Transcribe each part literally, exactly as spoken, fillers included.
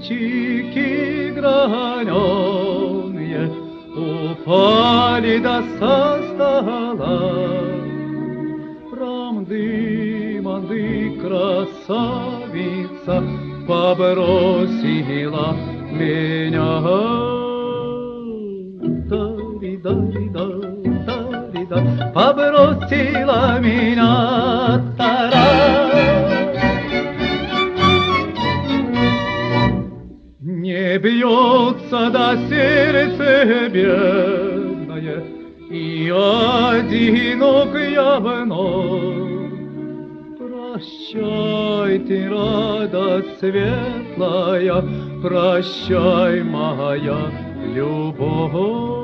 стаканчики граненые упали до со стола. Рамды-манды красавица побросила меня. Да-ри-да-ри-да, да-ри-да, побросила меня. Та-ра. Не бьется до сердца бедное, и одинок я вновь. Прощай ты, радость светлая, прощай, моя любовь.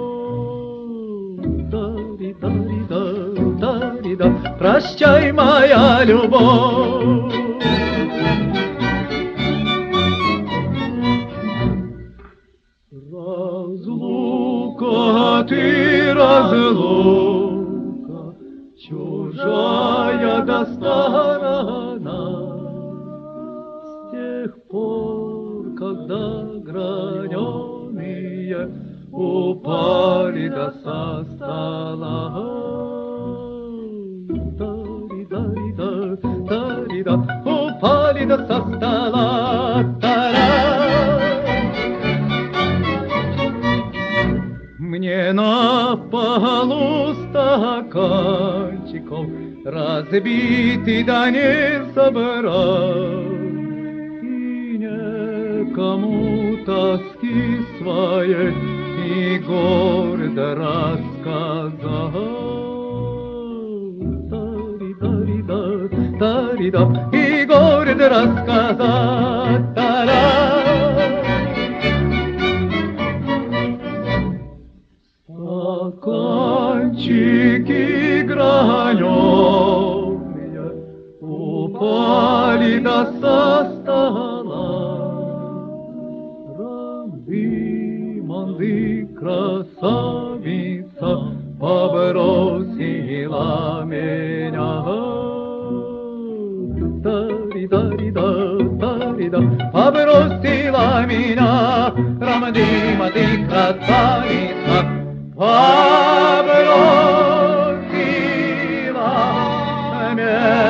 Да-ри-да-ри-да, да-ри-да, прощай, моя любовь. Разлука ты, разлука, чужая до сторона. С тех пор, когда граненые упали до со стола. Да-ри-да-ри-да, да-ри-да, упали до со стола. Та-ра. Мне на полу стаканчиков разбитый да не собрать, и некому тоски своей и гордо рассказать. Да-ри-да-ри-да, да-ри-да, и гордо рассказать. Та-ра. Стаканчики граненые упали до со стола. Рамды-манды красавица побросила меня. Да-ри-да-ри-да, да-ри-да, побросила меня. Рамды-манды красавица побросила меня.